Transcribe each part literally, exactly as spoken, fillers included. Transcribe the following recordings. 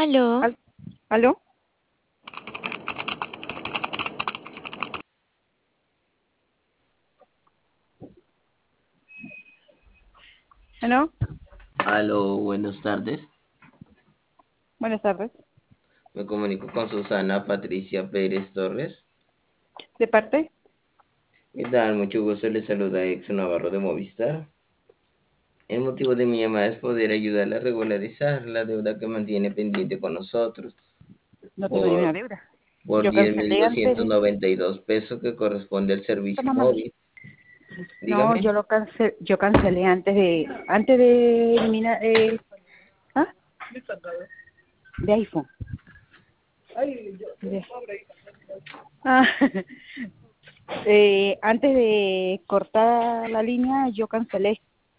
Aló, Al- ¿Aló? ¿Aló? Aló, buenas tardes. Buenas tardes. Me comunico con Susana Patricia Pérez Torres. ¿De parte? ¿Qué tal? Mucho gusto, le saluda Exo Navarro de Movistar. El motivo de mi llamada es poder ayudarle a regularizar la deuda que mantiene pendiente con nosotros No tengo ni una por, deuda. por Yo diez mil cancelé antes doscientos de... noventa y dos pesos que corresponde al servicio Toma, mami. móvil. No, Dígame. yo lo cancelé, yo cancelé antes de... Antes de eliminar... Eh, ¿ah? De iPhone. De- Ah, eh, antes de cortar la línea, yo cancelé.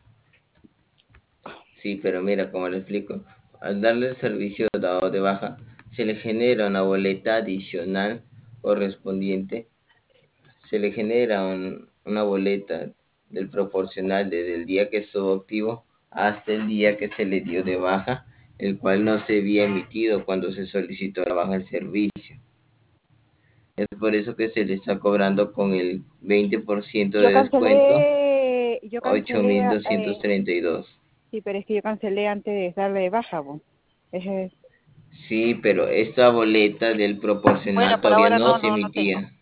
Sí, pero mira, como le explico, al darle el servicio dado de baja, se le genera una boleta adicional correspondiente. Se le genera un- una boleta del proporcional desde el día que estuvo activo hasta el día que se le dio de baja, el cual no se había emitido cuando se solicitó la baja del servicio. Es por eso que se le está cobrando con el veinte por ciento Yo de descuento, cancelé... Yo ocho cancelé... mil doscientos Eh, treinta y dos. sí, pero es que yo cancelé antes de darle de baja, vos. Ese- Sí, pero esta boleta del Bueno, proporcional por todavía ahora no no, se no, no tengo. emitía.